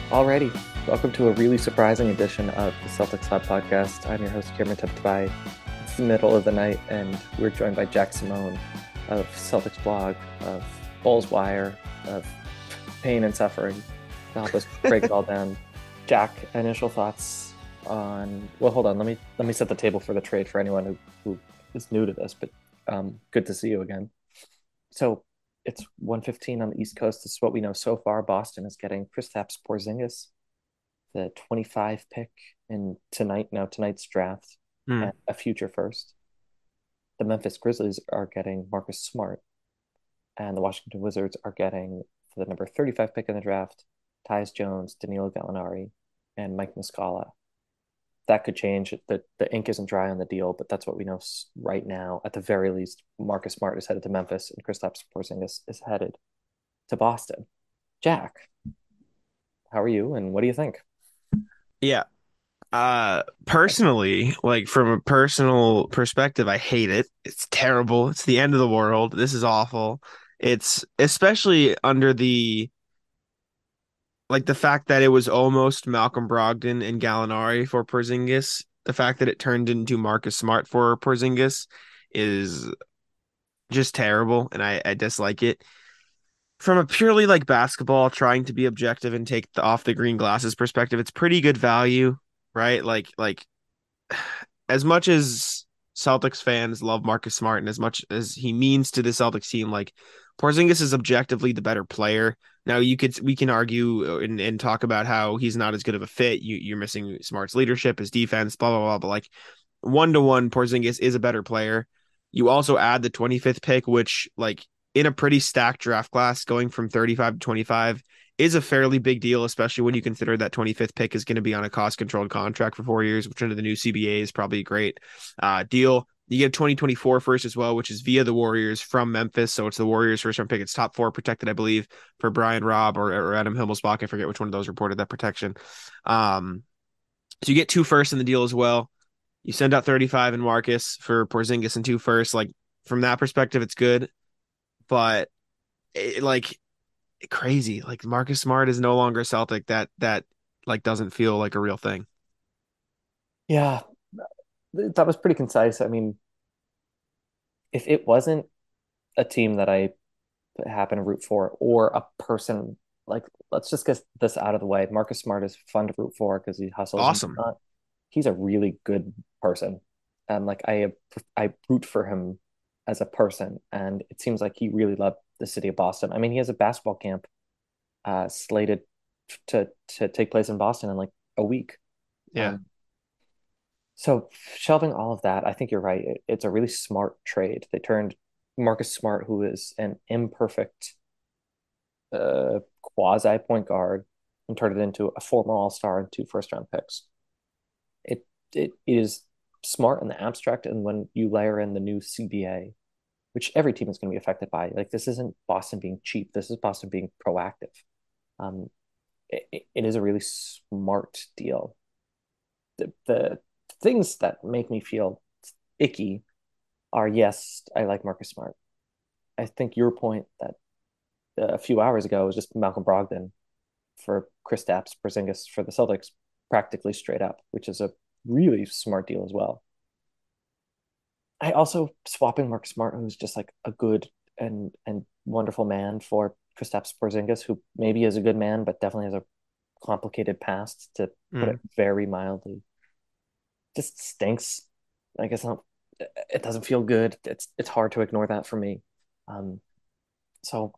Alrighty, welcome to a really surprising edition of the Celtics Hot Podcast. I'm your host, Cameron Tiptobai. It's the middle of the night, and we're joined by Jack Simone of Celtics Blog, of Bulls Wire, of Pain and Suffering to help us break it all down. Jack, initial thoughts on? Well, hold on. Let me set the table for the trade for anyone who is new to this. But good to see you again. So it's 1:15 on the East Coast. This is what we know so far. Boston is getting Kristaps Porzingis, the 25 pick in tonight's draft, Hmm. and a future first. The Memphis Grizzlies are getting Marcus Smart, and the Washington Wizards are getting for the number 35 pick in the draft, Tyus Jones, Danilo Gallinari, and Mike Muscala. That could change. The ink isn't dry on the deal, but that's what we know right now. At the very least, Marcus Smart is headed to Memphis, and Kristaps Porzingis is headed to Boston. Jack, how are you, and what do you think? Yeah. Personally, like from a personal perspective, I hate it. It's terrible. It's the end of the world. This is awful. It's especially under the fact that it was almost Malcolm Brogdon and Gallinari for Porzingis. The fact that it turned into Marcus Smart for Porzingis is just terrible, and I dislike it. From a purely like basketball, trying to be objective and take the off the green glasses perspective, it's pretty good value, right? Like as much as Celtics fans love Marcus Smart and as much as he means to the Celtics team, like Porzingis is objectively the better player. Now we can argue and talk about how he's not as good of a fit. You're missing Smart's leadership, his defense, blah blah blah. But like 1-to-1, Porzingis is a better player. You also add the 25th pick, which like in a pretty stacked draft class, going from 35 to 25 is a fairly big deal, especially when you consider that 25th pick is going to be on a cost controlled contract for 4 years, which under the new CBA is probably a great deal. You get 2024 first as well, which is via the Warriors from Memphis. So it's the Warriors first round pick. It's top four protected, I believe, for Brian Robb or Adam Himmelsbach. I forget which one of those reported that protection. So you get two firsts in the deal as well. You send out 35 in Marcus for Porzingis and two firsts. Like from that perspective, it's good, but like crazy. Like Marcus Smart is no longer a Celtic. That like doesn't feel like a real thing. Yeah, that was pretty concise. I mean, if it wasn't a team that I happen to root for or a person, like, let's just get this out of the way. Marcus Smart is fun to root for because he hustles and Awesome. whatnot. He's a really good person. And like I root for him as a person. And it seems like he really loved the city of Boston. I mean, he has a basketball camp slated to take place in Boston in like a week. Yeah. Um, so shelving all of that, I think you're right. It's a really smart trade. They turned Marcus Smart, who is an imperfect quasi point guard, and turned it into a former All-Star and two first-round picks. It is smart in the abstract, and when you layer in the new CBA, which every team is going to be affected by, like this isn't Boston being cheap. This is Boston being proactive. Um, it is a really smart deal. The things that make me feel icky are, yes, I like Marcus Smart. I think your point that a few hours ago was just Malcolm Brogdon for Kristaps Porzingis for the Celtics, practically straight up, which is a really smart deal as well. I also swapping Mark Smart, who's just like a good and wonderful man, for Kristaps Porzingis, who maybe is a good man, but definitely has a complicated past, to put it Mm. very mildly. Just stinks. I guess not. It doesn't feel good. It's hard to ignore that for me. Um, so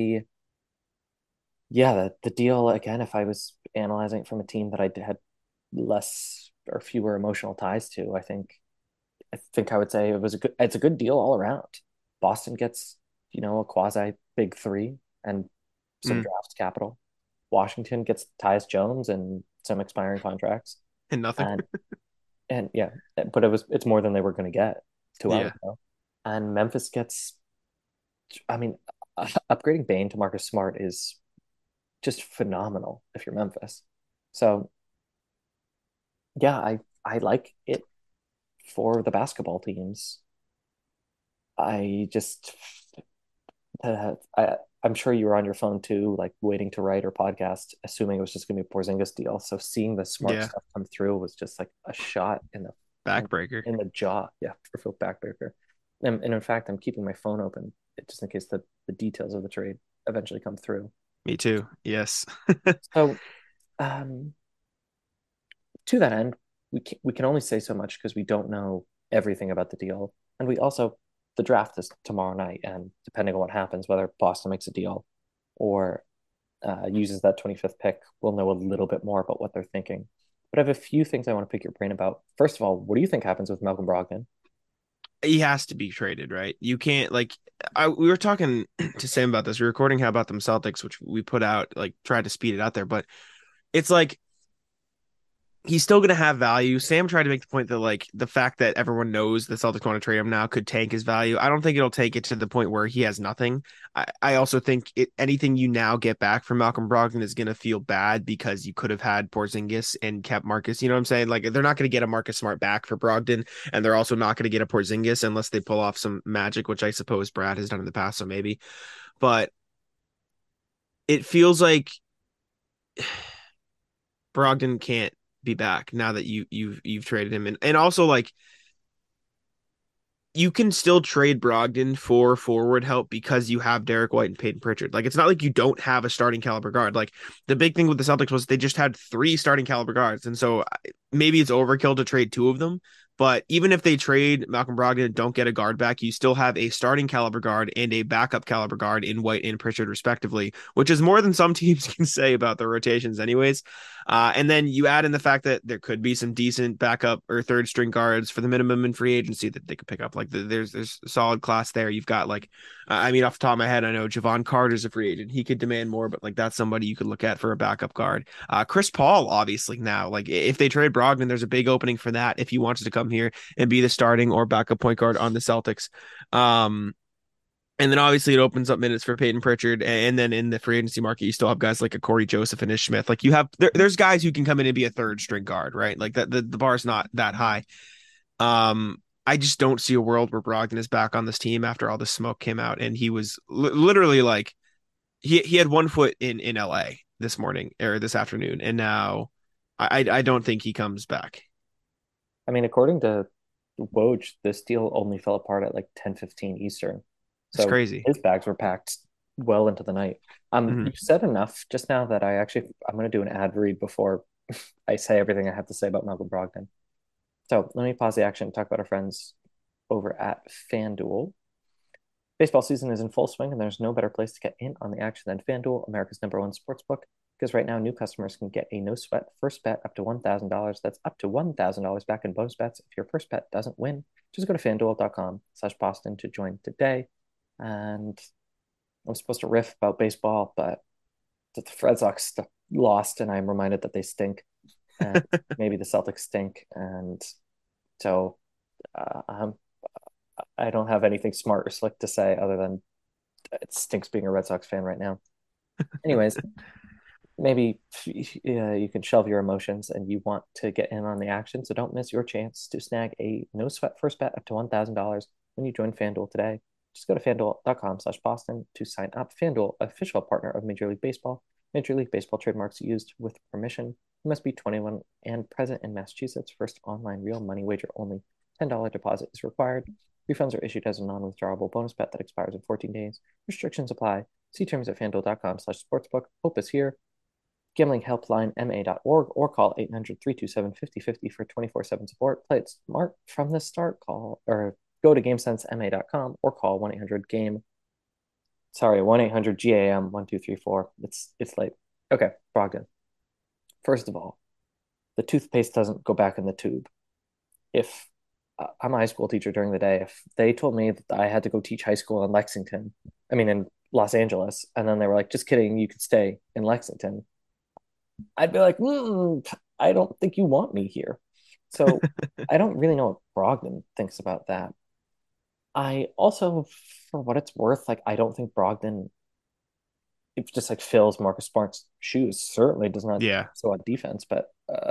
yeah, the deal again. If I was analyzing it from a team that I had less or fewer emotional ties to, I think I would say it's a good deal all around. Boston gets, a quasi big three and some Mm. draft capital. Washington gets Tyus Jones and some expiring contracts. And nothing. And and yeah, but it's more than they were going to get 2 hours Yeah. ago. And Memphis gets, I mean, upgrading Bane to Marcus Smart is just phenomenal if you're Memphis. So yeah, I like it for the basketball teams. I just I'm sure you were on your phone too, like waiting to write or podcast, assuming it was just going to be a Porzingis deal. So seeing the smart Yeah, stuff come through was just like a shot in, backbreaker. in the jaw. Yeah, for Phil Backbreaker. And in fact, I'm keeping my phone open just in case the details of the trade eventually come through. Me too. Yes. So um, to that end, we can only say so much because we don't know everything about the deal, and we also the draft is tomorrow night, and depending on what happens, whether Boston makes a deal or uses that 25th pick, we'll know a little bit more about what they're thinking. But I have a few things I want to pick your brain about. First of all, what do you think happens with Malcolm Brogdon? He has to be traded, right? You can't like we were talking to Sam about this. We were recording how about them Celtics, which we put out, like tried to speed it out there, but it's like he's still going to have value. Sam tried to make the point that like the fact that everyone knows the Celtics want to trade him now could tank his value. I don't think it'll take it to the point where he has nothing. I also think anything you now get back from Malcolm Brogdon is going to feel bad because you could have had Porzingis and kept Marcus. You know what I'm saying? Like they're not going to get a Marcus Smart back for Brogdon, and they're also not going to get a Porzingis unless they pull off some magic, which I suppose Brad has done in the past. So maybe, but it feels like Brogdon can't be back now that you've traded him, and also like you can still trade Brogdon for forward help because you have Derek White and Peyton Pritchard. Like it's not like you don't have a starting caliber guard. Like the big thing with the Celtics was they just had three starting caliber guards, and so maybe it's overkill to trade two of them. But even if they trade Malcolm Brogdon and don't get a guard back, you still have a starting caliber guard and a backup caliber guard in White and Pritchard, respectively, which is more than some teams can say about their rotations, anyways. And then you add in the fact that there could be some decent backup or third string guards for the minimum in free agency that they could pick up. Like there's solid class there. You've got like, I mean, off the top of my head, I know Javon Carter's a free agent. He could demand more, but like that's somebody you could look at for a backup guard. Chris Paul, obviously now, like if they trade Brogdon, there's a big opening for that if he wants to come here and be the starting or backup point guard on the Celtics. And then obviously it opens up minutes for Peyton Pritchard. And then in the free agency market, you still have guys like a Corey Joseph and Ish Smith. Like you have there's guys who can come in and be a third string guard, right? Like that the bar is not that high. I just don't see a world where Brogdon is back on this team after all this smoke came out. And he was literally like he had one foot in LA this morning or this afternoon. And now I don't think he comes back. I mean, according to Woj, this deal only fell apart at like 10:15 Eastern. It's So crazy. his bags were packed well into the night. Mhm. You said enough just now that I'm going to do an ad read before I say everything I have to say about Malcolm Brogdon. So let me pause the action and talk about our friends over at FanDuel. Baseball season is in full swing, and there's no better place to get in on the action than FanDuel, America's #1 sportsbook. Because right now, new customers can get a no sweat first bet up to $1,000. That's up to $1,000 back in bonus bets if your first bet doesn't win. Just go to fanduel.com/Boston to join today. And I'm supposed to riff about baseball, but the Red Sox lost, and I'm reminded that they stink, and maybe the Celtics stink, and so uh, I'm, I don't have anything smart or slick to say other than it stinks being a Red Sox fan right now. Anyways, maybe you can shelve your emotions and you want to get in on the action, so don't miss your chance to snag a no sweat first bet up to $1,000 when you join FanDuel today. Just go to fanduel.com/Boston to sign up. FanDuel, official partner of Major League Baseball. Major League Baseball trademarks used with permission. You must be 21 and present in Massachusetts. First online real money wager only. $10 deposit is required. Refunds are issued as a non-withdrawable bonus bet that expires in 14 days. Restrictions apply. See terms at fanduel.com/sportsbook. Hope is here. Gambling helpline ma.org or call 800-327-5050 for 24/7 support. Play it smart from the start. Call or go to gamesensema.com or call 1-800-GAME. Sorry, 1-800-GAM 1234. It's late. Okay, Brogdon. First of all, the toothpaste doesn't go back in the tube. If I'm a high school teacher during the day, if they told me that I had to go teach high school in Lexington, I mean in Los Angeles, and then they were like, just kidding, you could stay in Lexington, I'd be like, I don't think you want me here. So I don't really know what Brogdon thinks about that. I also, for what it's worth, like I don't think Brogdon it just like fills Marcus Smart's shoes. Certainly does not Yeah. so on defense, but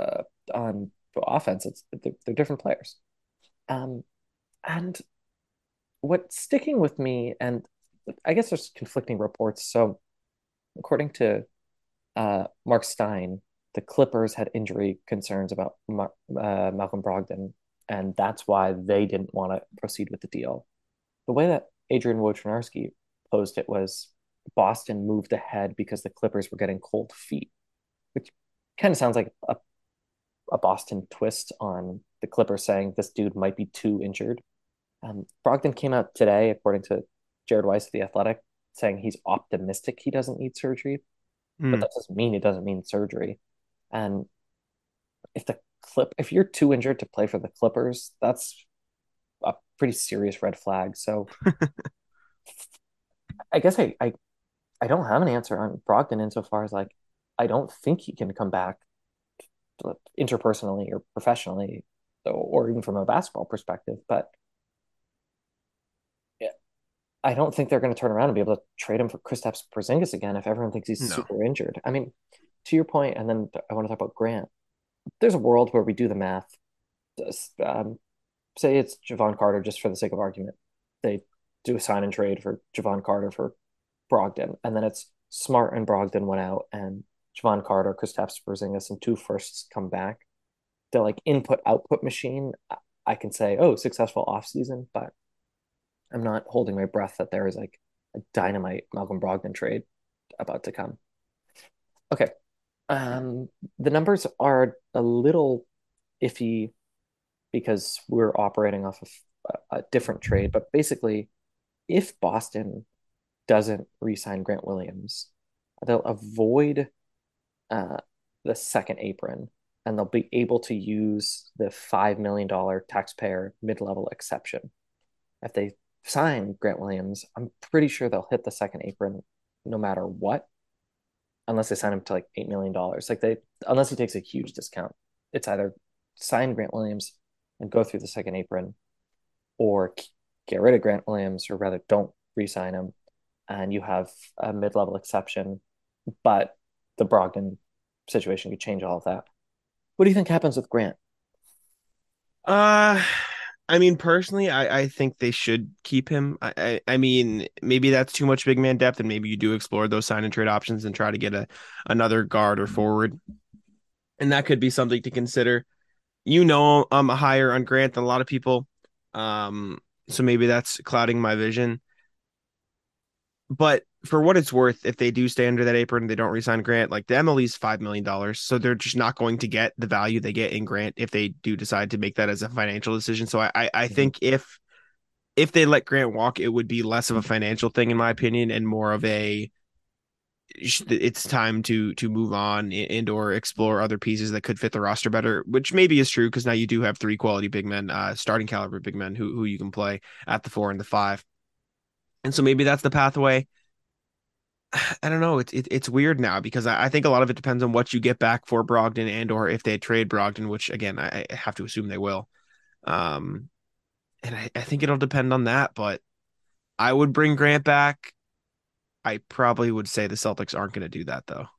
on offense, they're different players. Um, and what's sticking with me, and I guess there's conflicting reports. So according to Mark Stein, the Clippers had injury concerns about Malcolm Brogdon, and that's why they didn't want to proceed with the deal. The way that Adrian Wojnarowski posed it was Boston moved ahead because the Clippers were getting cold feet, which kind of sounds like a Boston twist on the Clippers saying this dude might be too injured. Brogdon came out today, according to Jared Weiss of The Athletic, saying he's optimistic he doesn't need surgery, but Mm. that doesn't mean it doesn't mean surgery. And if you're too injured to play for the Clippers, that's a pretty serious red flag. So I guess I don't have an answer on Brogdon insofar as like I don't think he can come back interpersonally or professionally or even from a basketball perspective. But yeah, I don't think they're going to turn around and be able to trade him for Kristaps Porzingis again if everyone thinks he's No. super injured. I mean, to your point, and then I want to talk about Grant. There's a world where we do the math. Um, Say it's Javon Carter just for the sake of argument. They do a sign and trade for Javon Carter for Brogdon, and then it's Smart and Brogdon went out, and Javon Carter, Kristaps Porzingis, and two firsts come back. The like input output machine. I can say, oh, successful off season, but I'm not holding my breath that there is like a dynamite Malcolm Brogdon trade about to come. Okay, the numbers are a little iffy because we're operating off of a different trade, but basically, if Boston doesn't re-sign Grant Williams, they'll avoid uh, the second apron and they'll be able to use the $5 million taxpayer mid-level exception. If they sign Grant Williams, I'm pretty sure they'll hit the second apron no matter what, unless they sign him to like $8 million. Like unless he takes a huge discount, it's either sign Grant Williams and go through the second apron or get rid of Grant Williams, or rather don't re-sign him, and you have a mid-level exception. But the Brogdon situation could change all of that. What do you think happens with Grant? Uh, I mean, personally, I think they should keep him. I mean, maybe that's too much big man depth, and maybe you do explore those sign and trade options and try to get another guard or forward, and that could be something to consider. I'm higher on Grant than a lot of people, um, so maybe that's clouding my vision. But for what it's worth, if they do stay under that apron, they don't resign Grant. Like the MLE's $5 million, so they're just not going to get the value they get in Grant if they do decide to make that as a financial decision. So I Mhm. think if they let Grant walk, it would be less of a financial thing in my opinion, and more of a it's time to move on and or explore other pieces that could fit the roster better, which maybe is true because now you do have three quality big men, starting caliber big men who you can play at the 4 and the 5, and so maybe that's the pathway. I don't know. It's weird now because I think a lot of it depends on what you get back for Brogdon and or if they trade Brogdon, which again I have to assume they will. Um, and I think it'll depend on that. But I would bring Grant back. I probably would say the Celtics aren't going to do that though.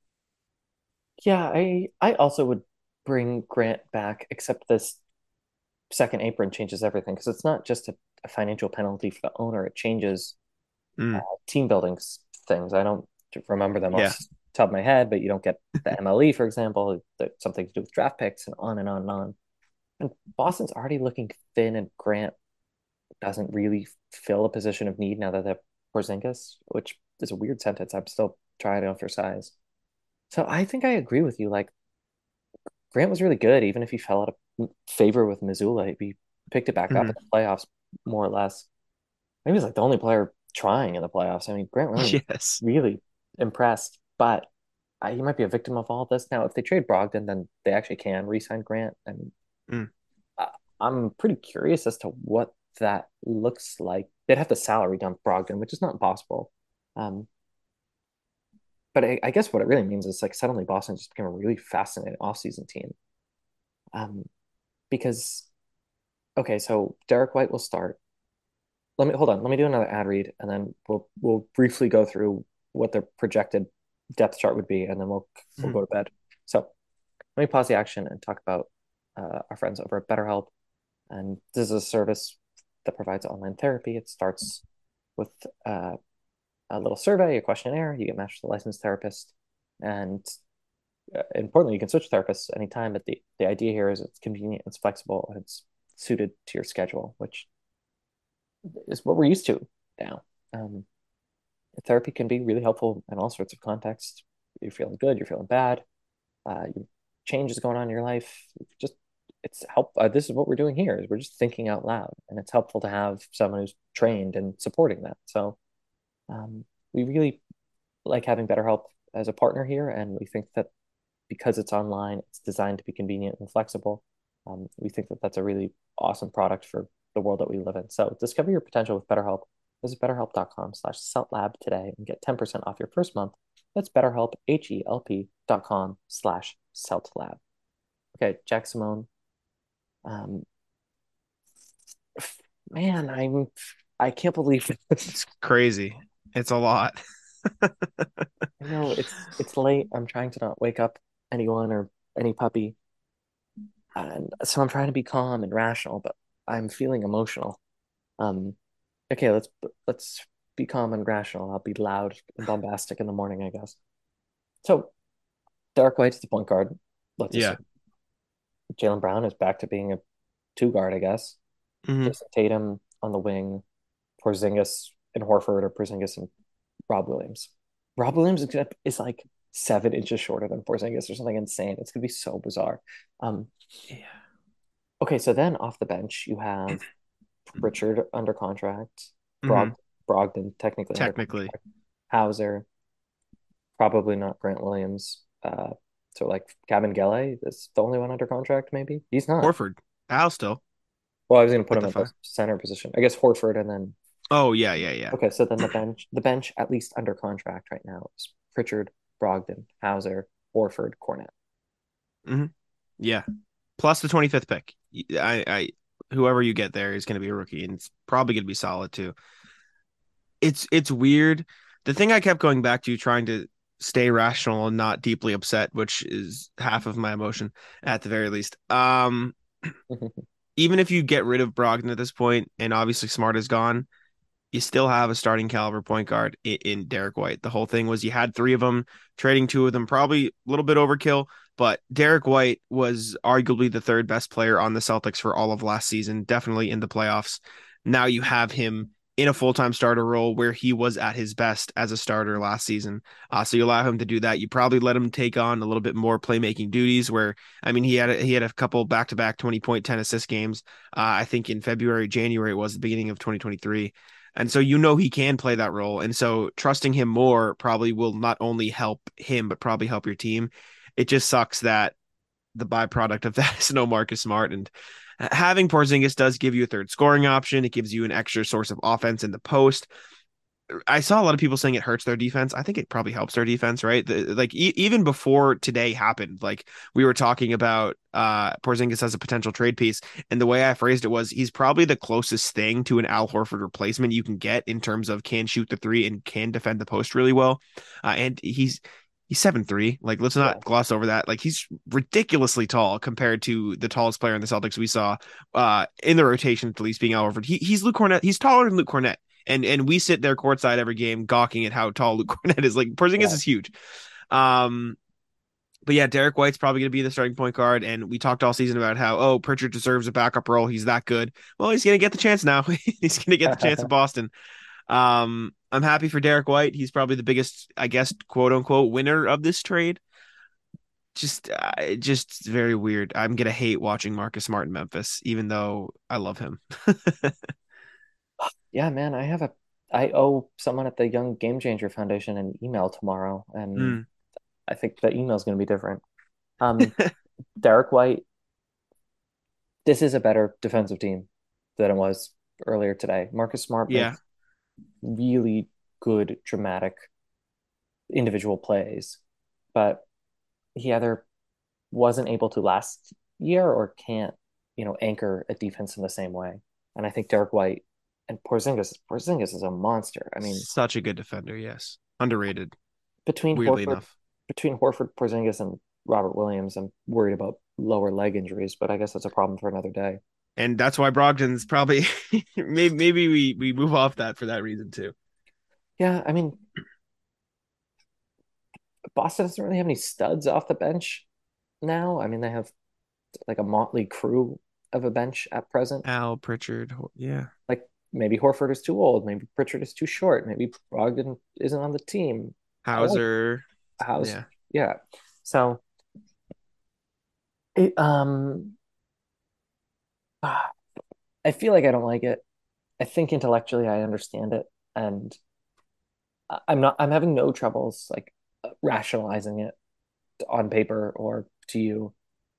Yeah, I also would bring Grant back, except this second apron changes everything because it's not just a financial penalty for the owner. It changes Mm, team building things. I don't remember them off yeah. the top of my head, but you don't get the MLE, for example, that's something to do with draft picks and on and on and on. And Boston's already looking thin, and Grant doesn't really fill a position of need now that they have Porzingis, which is a weird sentence. I'm still trying out for size. So I think I agree with you. Like Grant was really good, even if he fell out of favor with Missoula. He picked it back up in Mhm. the playoffs, more or less. He was like the only player trying in the playoffs. I mean, Grant Williams Yes. really impressed, but he might be a victim of all this. Now, if they trade Brogdon, then they actually can re-sign Grant, and Mm. I, I'm pretty curious as to what that looks like. They'd have to salary dump Brogdon, which is not impossible. Um, but I guess what it really means is like suddenly Boston just became a really fascinating offseason team. Um, because okay, so Derek White will start. Let me hold on. Let me do another ad read, and then we'll briefly go through what their projected depth chart would be, and then we'll Mhm. go to bed. So let me pause the action and talk about our friends over at BetterHelp. And this is a service that provides online therapy. It starts with uh, a little survey, a questionnaire. You get matched with a licensed therapist, and importantly, you can switch therapists anytime. But the idea here is it's convenient, it's flexible, and it's suited to your schedule, which is what we're used to now. Um, Therapy can be really helpful in all sorts of contexts. You're feeling good, you're feeling bad, you change is going on in your life. Just it's help. This is what we're doing here. Is we're just thinking out loud, and it's helpful to have someone who's trained and supporting that. So we really like having BetterHelp as a partner here, and we think that because it's online, it's designed to be convenient and flexible. We think that that's a really awesome product for the world that we live in. So discover your potential with BetterHelp. Visit betterhelp.com/celtlab today and get 10% off your first month. That's BetterHelp, HELP.com/celtlab. Okay, Jack Simone. Um, man, I can't believe It's crazy. It's a lot. I know it's late. I'm trying to not wake up anyone or any puppy. And so I'm trying to be calm and rational, but I'm feeling emotional. Um, okay, let's be calm and rational. I'll be loud and bombastic in the morning, I guess. So Derek White's the point guard. Let's Yeah. assume Jaylen Brown is back to being a two guard, I guess. Hmm. Jason Tatum on the wing, Porzingis and Horford, or Porzingis and Rob Williams. Rob Williams is like 7 inches shorter than Porzingis or something insane. It's gonna be so bizarre. Um, Yeah. okay, so then off the bench you have Pritchard under contract, Hmm. Brogdon technically under Technically. contract, Hauser, probably not Grant Williams. So like Kabengele is the only one under contract, maybe? He's not. Horford. Al still Well, I was gonna put at him the at the five. center position. I guess Horford and then Oh, yeah, yeah, yeah. okay, so then the bench at least under contract right now is Pritchard, Brogdon, Hauser, Horford, Cornett. Hmm. Yeah. Plus the 25th pick. Whoever you get there is going to be a rookie, and it's probably going to be solid too. It's weird. The thing I kept going back to, trying to stay rational and not deeply upset, which is half of my emotion at the very least. Even if you get rid of Brogdon at this point, and obviously Smart is gone, you still have a starting caliber point guard in Derek White. The whole thing was you had three of them, trading two of them, probably a little bit overkill, but Derek White was arguably the third best player on the Celtics for all of last season, definitely in the playoffs. Now you have him in a full-time starter role where he was at his best as a starter last season. So you allow him to do that. You probably let him take on a little bit more playmaking duties where, I mean, he had a couple back-to-back 20 point, 10 assist games. I think in February, January was the beginning of 2023. And so he can play that role. And so trusting him more probably will not only help him, but probably help your team. It just sucks that the byproduct of that is no Marcus Smart. And having Porzingis does give you a third scoring option. It gives you an extra source of offense in the post. I saw a lot of people saying it hurts their defense. I think it probably helps their defense, right? Even before today happened, like we were talking about Porzingis as a potential trade piece, and the way I phrased it was he's probably the closest thing to an Al Horford replacement you can get in terms of can shoot the three and can defend the post really well. And he's 7'3". Like let's Yeah. not gloss over that. Like he's ridiculously tall compared to the tallest player in the Celtics we saw in the rotation, at least being Al Horford. He's Luke Cornett. He's taller than Luke Cornett. And we sit there courtside every game gawking at how tall Luke Cornett is. Like Porzingis Yeah. is huge. Um, but yeah, Derek White's probably going to be the starting point guard. And we talked all season about how, oh, Pritchard deserves a backup role. He's that good. Well, he's going to get the chance now. He's going to get the chance in Boston. I'm happy for Derek White. He's probably the biggest, I guess, quote unquote, winner of this trade. Just very weird. I'm going to hate watching Marcus Smart in Memphis, even though I love him. Yeah, man, I owe someone at the Young Game Changer Foundation an email tomorrow, and Mm. I think the email is going to be different. Um, Derek White, this is a better defensive team than it was earlier today. Marcus Smart Yeah. makes really good, dramatic individual plays, but he either wasn't able to last year or can't, anchor a defense in the same way. And I think Derek White and Porzingis is a monster. I mean, Such a good defender, yes. Underrated, between weirdly Horford, enough. Porzingis, and Robert Williams. I'm worried about lower leg injuries, but I guess that's a problem for another day. And that's why Brogdon's probably maybe we move off that for that reason too. Yeah, I mean, Boston doesn't really have any studs off the bench now. I mean, they have like a motley crew of a bench at present. Al Pritchard, yeah. Like maybe Horford is too old, maybe Pritchard is too short, maybe Brogdon isn't on the team. I like Hauser, House. yeah. Yeah. So it, I feel like I don't like it. I think intellectually I understand it, and I'm having no troubles like rationalizing it on paper or to you.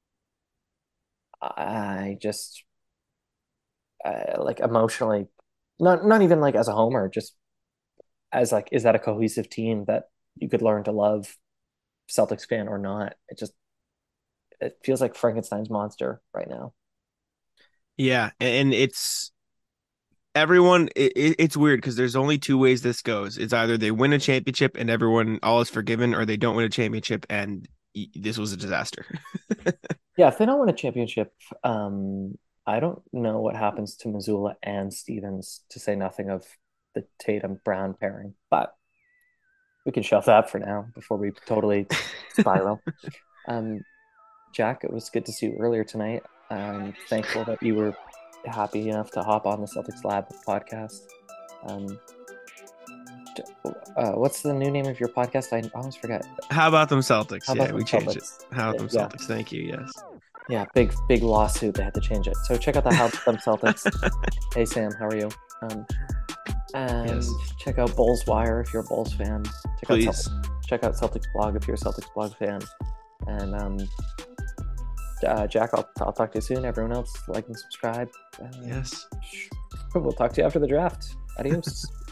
I just like emotionally, not even like as a homer, just as like, is that a cohesive team that you could learn to love, Celtics fan or not? It feels like Frankenstein's monster right now. Yeah, and it's everyone it's weird because there's only two ways this goes. It's either they win a championship and everyone all is forgiven, or they don't win a championship and this was a disaster. Yeah, if they don't win a championship, I don't know what happens to Missoula and Stevens, to say nothing of the Tatum Brown pairing. But we can shelve that for now before we totally spiral. Um, Jack, it was good to see you earlier tonight. I'm thankful that you were happy enough to hop on the Celtics Lab podcast. Um, what's the new name of your podcast? I always forget. How about them Celtics? How Yeah, about we them changed it. Celtics? How about them Yeah, Celtics? Thank you. Yes. yeah, big lawsuit. They had to change it. So check out the How About Them Celtics. Hey Sam, how are you? And Yes. check out Bulls Wire if you're a Bulls fan. Please. Check out Celtics Blog if you're a Celtics Blog fan. And Jack, I'll talk to you soon. Everyone else, like and subscribe. Yes. We'll talk to you after the draft. Adios.